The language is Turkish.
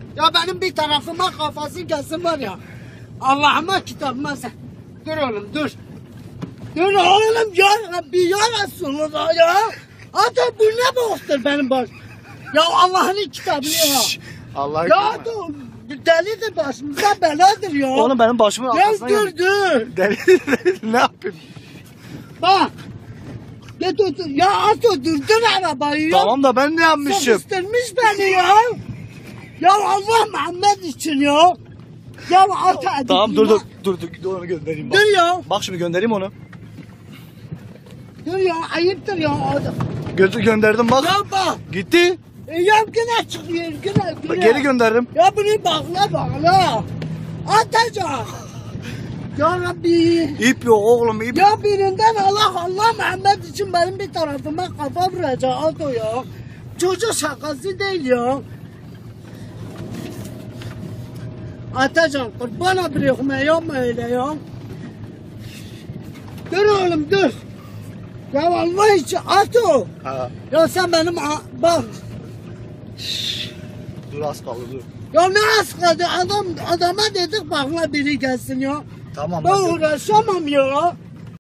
Ya benim bir tarafıma kafası gelsin var ya. Allah'ıma kitabıma sen. Dur oğlum dur. Dur oğlum ya Rabbi ya Resulullah ya. Hatta bu ne boktur benim baş. Ya Allah'ın kitabını ya. Allah Ya dur. Delidir başımıza beladır ya. Oğlum benim başımın Ya arkasına dur dur. Deli ne yapayım? Bak. Git otur. Ya at durdun arabayı ya. Tamam da ben ne yapmışım? Sıkıştırmış beni ya. Ya Allah Muhammed için ya. Ya at hadi. Tamam dur onu göndereyim bak. Dur ya. Bak şimdi göndereyim onu. Dur ya ayıptır ya. Gönderdim bak. Ya bak. Gitti. Ya güne çıkıyor güne. Geri gönderdim. Ya bunu bağla. Atacak. Ya Rabbi. İp yok oğlum ip. Ya birinden Allah Muhammed için benim bir tarafıma kafa vuracak Ato ya. Çocuk şakası değil ya. Atacan kurbana bırakma yapma öyle ya. Dur oğlum dur. Ya Allah için Ato. Ha. Ya sen benim bak. Dur az kaldı dur. Ya ne az kaldı adama dedik bakla biri gelsin ya. Tamam. Ben uğraşamam ya.